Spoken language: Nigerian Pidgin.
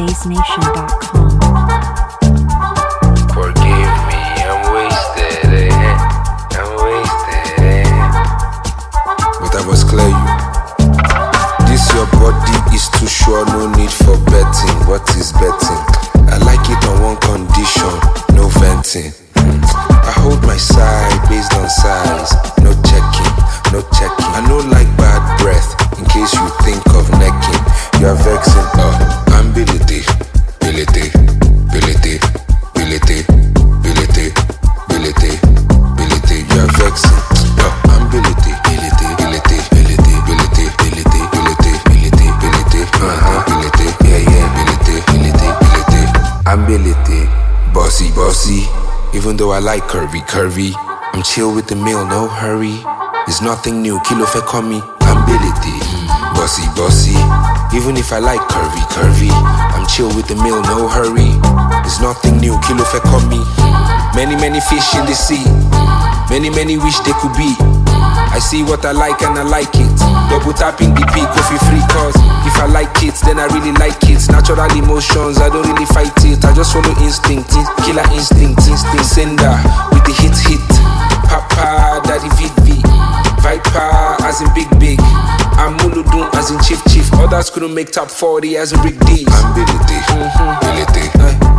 BassNation.com. Forgive me, I'm wasted, I'm wasted, But I must clear you. This your body is too sure, no need for betting. What is betting? I like it on one condition, no venting. I hold my side based on size, no checking, no checking. I know like bad breath, in case you think of necking. You are vexing, I'm ability, ability, ability, ability, ability, ability, ability. You are vexing, I'm ability, ability, ability, ability, ability, ability, ability, ability, ability, ability, yeah, ability, ability, ability. I'm ability, bossy, bossy. Even though I like curvy, curvy, I'm chill with the meal, no hurry. There's nothing new, kilo fe call me, I'm ability, bossy, bossy. Even if I like curvy, curvy, I'm chill with the meal, no hurry. There's nothing new, kilo fe call me. Many, many fish in the sea, many, many wish they could be. I see what I like and I like it. Double tapping the P, coffee free cause if I like it, then I really like it. Natural emotions, I don't really fight it. I just follow instinct, killer instinct, sender with the hit. Papa, daddy VV, Viper as in big. I'm Muludun as in chief. Others couldn't make top 40 as in big D. I'm ability, ability.